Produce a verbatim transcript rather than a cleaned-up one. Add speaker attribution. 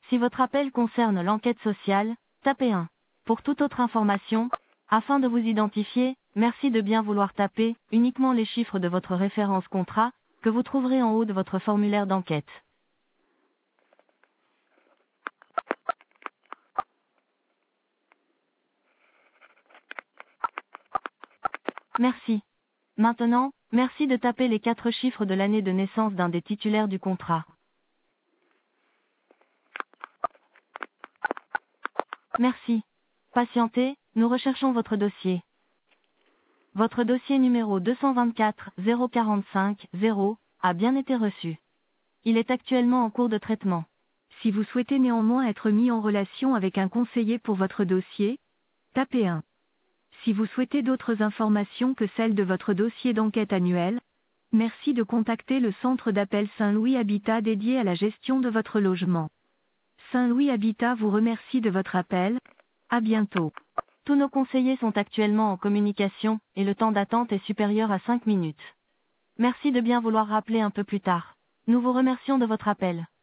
Speaker 1: Si votre appel concerne l'enquête sociale, tapez un. Pour toute autre information, afin de vous identifier, merci de bien vouloir taper uniquement les chiffres de votre référence contrat, que vous trouverez en haut de votre formulaire d'enquête. Merci. Maintenant, merci de taper les quatre chiffres de l'année de naissance d'un des titulaires du contrat. Merci. Patientez, nous recherchons votre dossier. Votre dossier numéro deux cent vingt-quatre zéro quarante-cinq zéro a bien été reçu. Il est actuellement en cours de traitement.
Speaker 2: Si vous souhaitez néanmoins être mis en relation avec un conseiller pour votre dossier, tapez un. Si vous souhaitez d'autres informations que celles de votre dossier d'enquête annuel, merci de contacter le centre d'appel Saint-Louis Habitat dédié à la gestion de votre logement. Saint-Louis Habitat vous remercie de votre appel. À bientôt.
Speaker 1: Tous nos conseillers sont actuellement en communication, et le temps d'attente est supérieur à cinq minutes. Merci de bien vouloir rappeler un peu plus tard. Nous vous remercions de votre appel.